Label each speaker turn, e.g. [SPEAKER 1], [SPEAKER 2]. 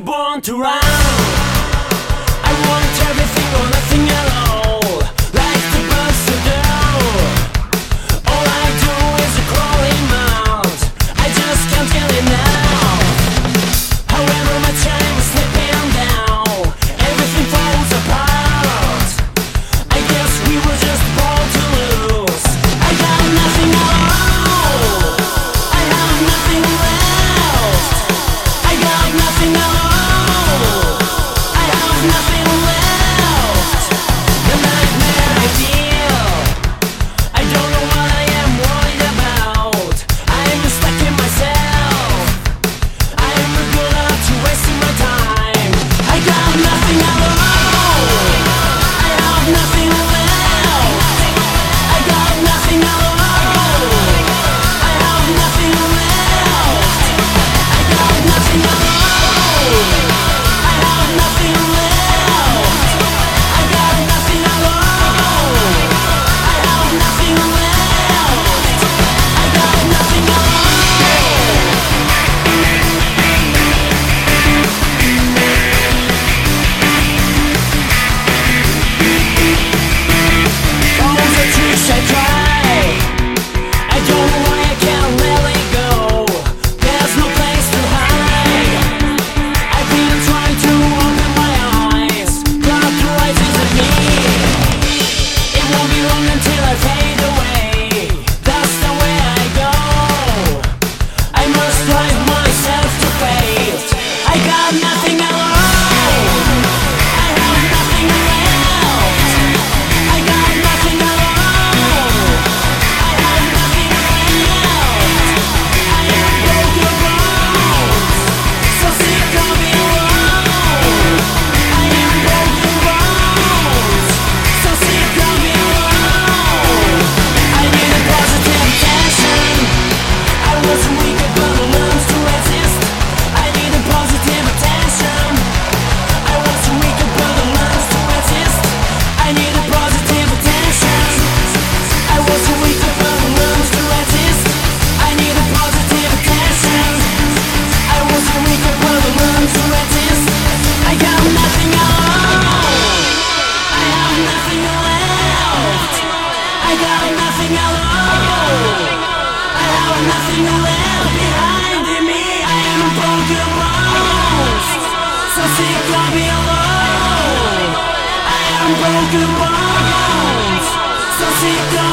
[SPEAKER 1] born to run. I want everything or nothing at all. Like the birds to do. All I do is a crawling mouth. I just can't get enough. However my time is slipping down, everything falls apart. I guess we were just born to lose. I got nothing at all. I have nothing left. I got nothing at all. I have nothing left. The nightmare I feel, I don't know what I am worried about. I'm stuck in myself. I am good at wasting my time. I got nothing at all. I have nothing left. I got nothing at all. I have nothing left. I got nothing at all. I have nothing left. I got nothing at all. I have nothing left. I got nothing at all. All the tricks I try, I don't know why I can't let it go. There's no place to hide. I've been trying to open my eyes, but the light isn't me. It won't be long until I fade away. That's the way I go. I must drive myself to fate. I got nothing at all. I have nothing left. I got nothing at all. I have nothing left. I am broken bones, so sick of being alone. I am broken bones, so sick of being alone. I need a positive attention. I was weak but I learned to resist. I need a positive attention. I was weak but I learned to resist. I need a positive attention. I was weak but I learned to resist. I need a positive attention. I was weak but I learned to resist. I got nothing at all. I have nothing left. I got nothing at all. I have nothing left behind in me. I am a broken bones, so sick of being alone. I am broken bones, so sick of